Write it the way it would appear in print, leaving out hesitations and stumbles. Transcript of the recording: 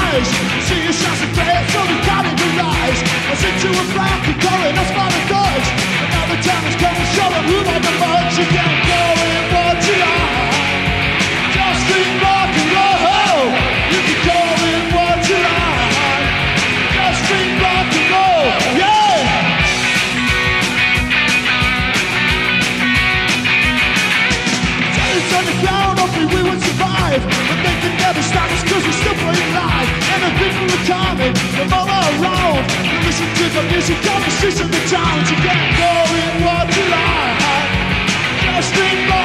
eyes. See your shots of death, so we can't even rise. I sit to a black and going, that's my dodge. And now the time has come to show them who are the much. You can't go in what you like. Just think rock and roll. You can go in what you like. Just think rock and roll, yeah. It's on the ground, hopefully we would survive. But they can never stop us cause we still play live. And the people are coming from all around. You listen to the music on the streets of the town. You can't go in what you like. Just think